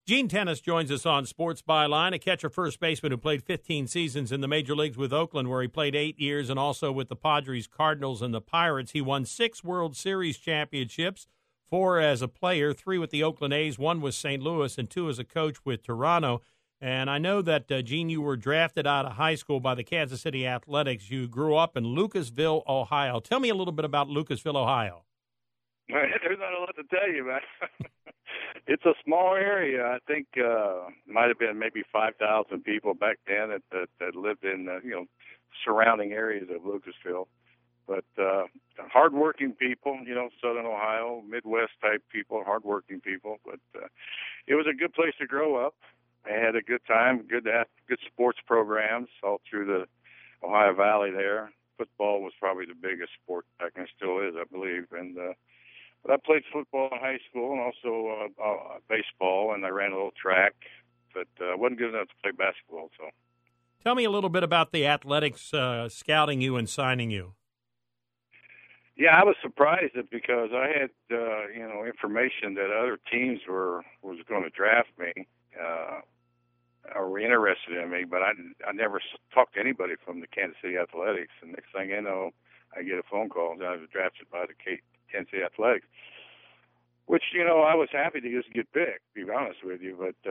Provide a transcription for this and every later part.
Gene Tennis joins us on Sports Byline, a catcher first baseman who played 15 seasons in the major leagues with Oakland, where he played 8 years, and also with the Padres, Cardinals, and the Pirates. He won 6 World Series championships, 4 as a player, 3 with the Oakland A's, 1 with St. Louis, and 2 as a coach with Toronto. And I know that, Gene, you were drafted out of high school by the Kansas City Athletics. You grew up in Lucasville, Ohio. Tell me a little bit about Lucasville, Ohio. There's not a lot to tell you, man. It's a small area. I think might have been maybe 5,000 people back then that lived in surrounding areas of Lucasville. But hardworking people, Southern Ohio, Midwest type people, hardworking people. But it was a good place to grow up. I had a good time, good sports programs all through the Ohio Valley there. Football was probably the biggest sport back then, still is, I believe. And but I played football in high school and also baseball, and I ran a little track, but wasn't good enough to play basketball. So, tell me a little bit about the Athletics scouting you and signing you. Yeah, I was surprised because I had information that other teams was going to draft me or were interested in me, but I never talked to anybody from the Kansas City Athletics. And next thing you know, I get a phone call that I was drafted by the Kansas City Athletics, which, I was happy to just get picked, to be honest with you. But,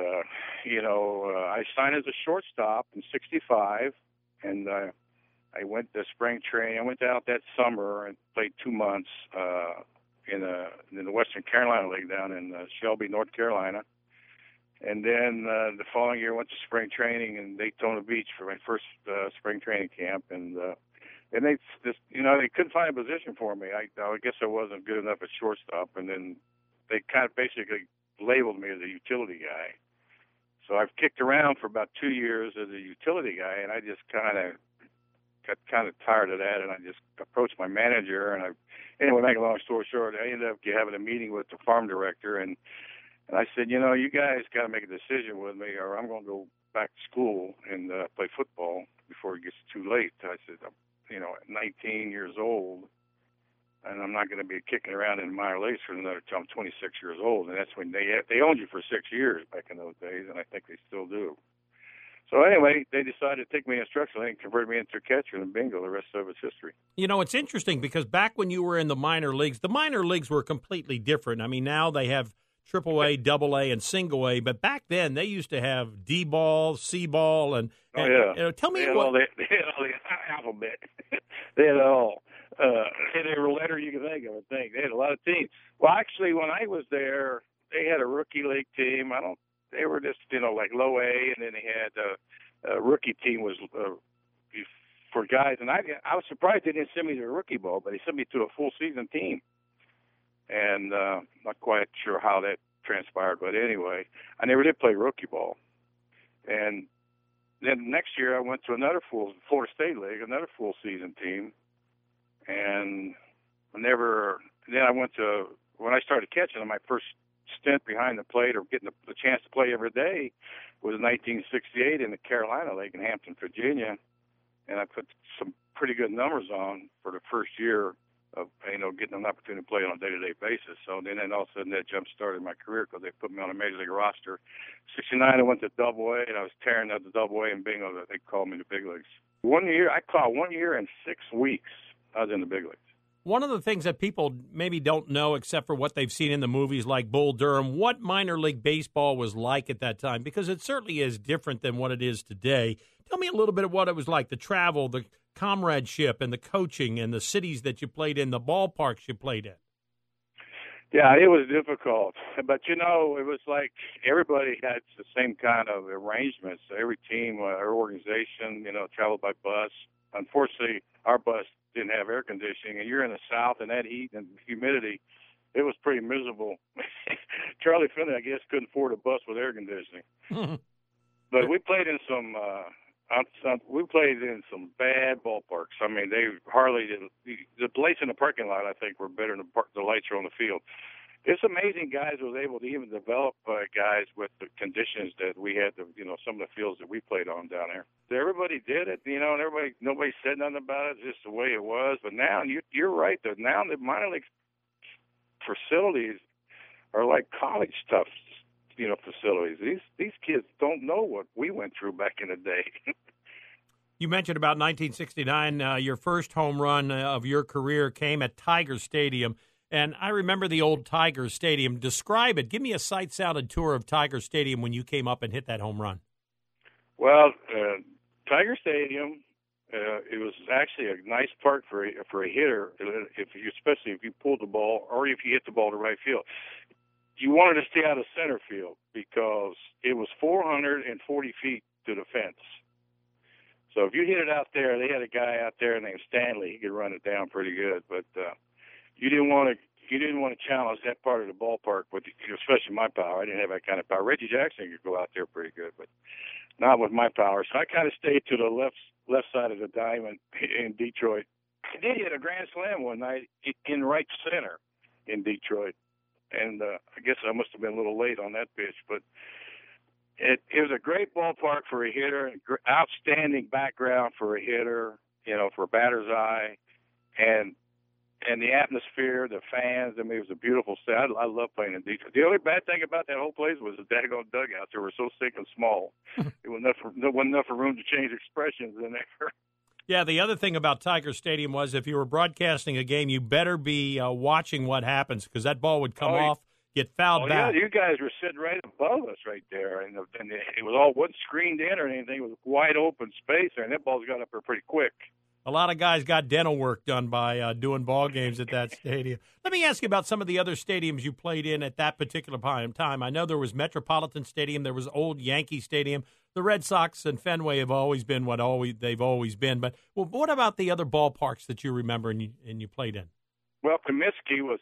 I signed as a shortstop in '65, and I went to spring training. I went out that summer and played 2 months in the Western Carolina League down in Shelby, North Carolina. And then the following year, I went to spring training in Daytona Beach for my first spring training camp. And they just, they couldn't find a position for me. I guess I wasn't good enough at shortstop. And then they kind of basically labeled me as a utility guy. So I've kicked around for about 2 years as a utility guy, and I just got tired of that, and I just approached my manager. And anyway, make a long story short, I ended up having a meeting with the farm director, and I said, you guys got to make a decision with me, or I'm going to go back to school and play football before it gets too late. I said, at 19 years old, and I'm not going to be kicking around in minor leagues for another till I'm 26 years old. And that's when they owned you for 6 years back in those days, and I think they still do. So anyway, they decided to take me instructional and convert me into a catcher, and bingo, the rest of it's history. It's interesting because back when you were in the minor leagues were completely different. I mean, now they have Triple-A, Double-A, and Single-A, but back then they used to have D-ball, C-ball, and tell me what they had all the alphabet. They had it all. Hit every letter you could think of. I think they had a lot of teams. Well, actually, when I was there, they had a rookie league team. They were just like low A, and then they had a rookie team was for guys. And I was surprised they didn't send me to a rookie ball, but they sent me to a full season team. And not quite sure how that transpired, but anyway, I never did play rookie ball. And then next year I went to another Florida State League, another full season team. And then I went to, when I started catching, my first stint behind the plate or getting the chance to play every day was in 1968 in the Carolina League in Hampton, Virginia. And I put some pretty good numbers on for the first year of getting an opportunity to play on a day-to-day basis. So then all of a sudden that jump-started my career because they put me on a major league roster. 69, I went to Double-A, and I was tearing up the Double-A, and bingo, they called me to the big leagues. 1 year, I caught 1 year and 6 weeks I was in the big leagues. One of the things that people maybe don't know, except for what they've seen in the movies like Bull Durham, what minor league baseball was like at that time, because it certainly is different than what it is today. Tell me a little bit of what it was like, the travel, the comradeship, and the coaching, and the cities that you played in, the ballparks you played in. Yeah, it was difficult. But, it was like everybody had the same kind of arrangements. Every team, our organization, traveled by bus. Unfortunately, our bus didn't have air conditioning, and you're in the South, and that heat and humidity, it was pretty miserable. Charlie Finney, I guess, couldn't afford a bus with air conditioning. But we played in some bad ballparks. I mean, the lights in the parking lot, I think, were better than the lights are on the field. It's amazing guys was able to even develop guys with the conditions that we had, some of the fields that we played on down there. Everybody did it, and nobody said nothing about it, just the way it was. But now, you're right, now the minor league facilities are like college stuff facilities. These kids don't know what we went through back in the day. You mentioned about 1969. Your first home run of your career came at Tiger Stadium. And I remember the old Tiger Stadium. Describe it. Give me a sight, sound, and tour of Tiger Stadium when you came up and hit that home run. Well, Tiger Stadium, it was actually a nice park for a hitter, especially if you pulled the ball or if you hit the ball to right field. You wanted to stay out of center field because it was 440 feet to the fence. So if you hit it out there, they had a guy out there named Stanley. He could run it down pretty good, but you didn't want to challenge that part of the ballpark with, especially my power. I didn't have that kind of power. Reggie Jackson could go out there pretty good, but not with my power. So I kind of stayed to the left side of the diamond in Detroit. I did hit a grand slam one night in right center in Detroit, and I guess I must have been a little late on that pitch, but it was a great ballpark for a hitter, outstanding background for a hitter, for a batter's eye, and the atmosphere, the fans. I mean, it was a beautiful state. I love playing in Detroit. The only bad thing about that whole place was the daggone dugouts. They were so thick and small. There wasn't enough room to change expressions in there. Yeah, the other thing about Tiger Stadium was if you were broadcasting a game, you better be watching what happens because that ball would come off, get fouled back. Yeah, you guys were sitting right above us right there, and it was all wasn't screened in or anything. It was wide open space there, and that ball's got up there pretty quick. A lot of guys got dental work done by doing ball games at that stadium. Let me ask you about some of the other stadiums you played in at that particular time. I know there was Metropolitan Stadium, there was old Yankee Stadium. The Red Sox and Fenway have always been they've always been. But what about the other ballparks that you remember and you played in? Well, Comiskey was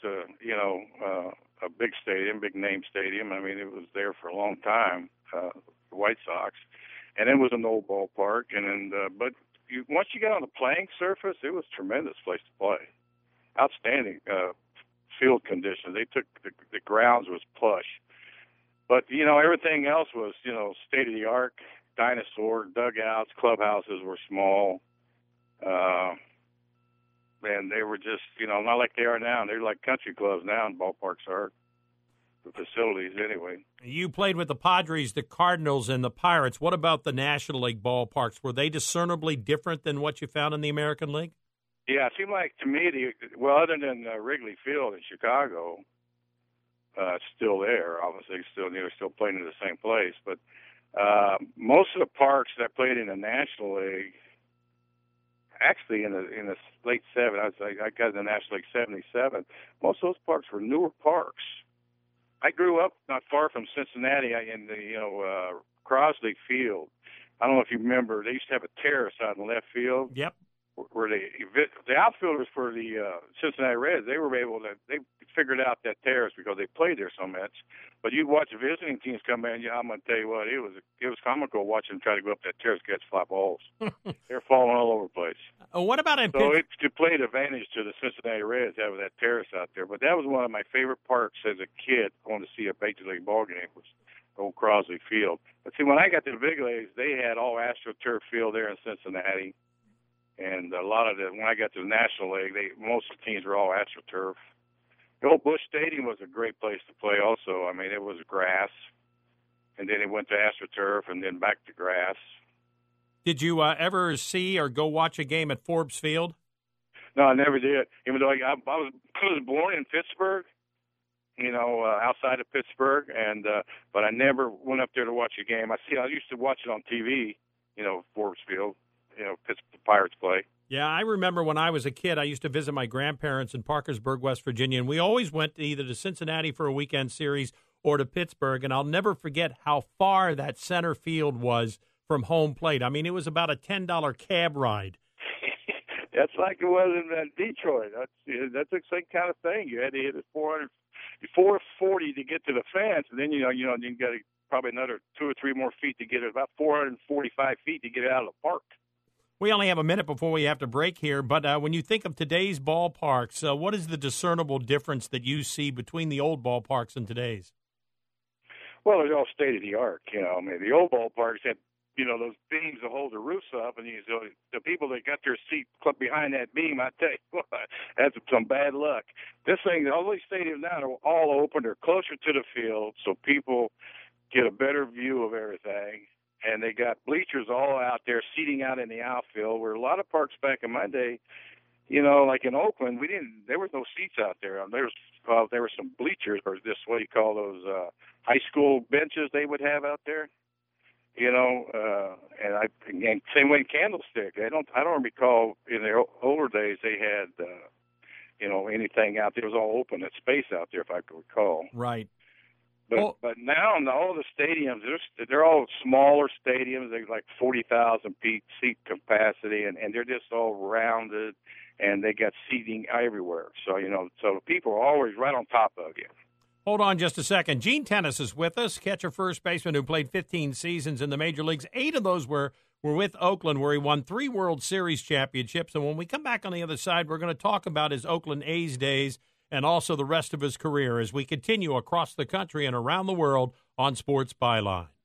a big stadium, big name stadium. I mean, it was there for a long time, the White Sox, and it was an old ballpark. And then, but once you got on the playing surface, it was a tremendous place to play. Outstanding field conditions. They took the grounds was plush, but everything else was state of the art. Dinosaur dugouts, clubhouses were small, and they were just not like they are now. They're like country clubs now, and ballparks are. The facilities anyway. You played with the Padres, the Cardinals, and the Pirates. What about the National League ballparks? Were they discernibly different than what you found in the American League? Yeah, it seemed like to me, other than Wrigley Field in Chicago, it's still there. Obviously, still playing in the same place. But most of the parks that played in the National League, actually in the late '70s, I got in the National League '77. Most of those parks were newer parks. I grew up not far from Cincinnati in the Crosley Field. I don't know if you remember. They used to have a terrace out in left field. Yep. Where the outfielders for the Cincinnati Reds, they figured out that terrace because they played there so much. But you'd watch the visiting teams come in. I'm going to tell you what, it was comical watching them try to go up that terrace and catch fly balls. They're falling all over the place. What about in So it played advantage to the Cincinnati Reds having that terrace out there. But that was one of my favorite parks as a kid going to see a Major League ball game was old Crosley Field. But see, when I got to the big leagues, they had all AstroTurf field there in Cincinnati. And when I got to the National League, most of the teams were all AstroTurf. The old Busch Stadium was a great place to play also. I mean, it was grass. And then it went to AstroTurf and then back to grass. Did you ever see or go watch a game at Forbes Field? No, I never did. Even though I was born in Pittsburgh, outside of Pittsburgh, but I never went up there to watch a game. I used to watch it on TV, Forbes Field. The Pirates play. Yeah, I remember when I was a kid, I used to visit my grandparents in Parkersburg, West Virginia, and we always went either to Cincinnati for a weekend series or to Pittsburgh, and I'll never forget how far that center field was from home plate. I mean, it was about a $10 cab ride. That's like it was in Detroit. That's the same kind of thing. You had to hit it 440 to get to the fence, and then you got probably another 2 or 3 more feet to get it, about 445 feet to get it out of the park. We only have a minute before we have to break here, but when you think of today's ballparks, what is the discernible difference that you see between the old ballparks and today's? Well, they're all state-of-the-art. I mean, the old ballparks had, those beams to hold the roofs up, and the people that got their seat clipped behind that beam, I tell you what, that's some bad luck. This thing, all these stadiums now are all open. They're closer to the field, so people get a better view of everything. And they got bleachers all out there, seating out in the outfield, where a lot of parks back in my day, like in Oakland, there was no seats out there. There were some bleachers, or what do you call those, high school benches they would have out there. And same way in Candlestick. I don't recall in their older days they had, anything out there. It was all open at space out there, if I can recall. Right. But now in all the stadiums, they're all smaller stadiums. They're like 40,000 seat capacity, and they're just all rounded, and they got seating everywhere. So, so people are always right on top of you. Hold on just a second. Gene Tennis is with us, catcher first baseman who played 15 seasons in the major leagues. 8 of those were with Oakland, where he won 3 World Series championships. And when we come back on the other side, we're going to talk about his Oakland A's days and also the rest of his career as we continue across the country and around the world on Sports Byline.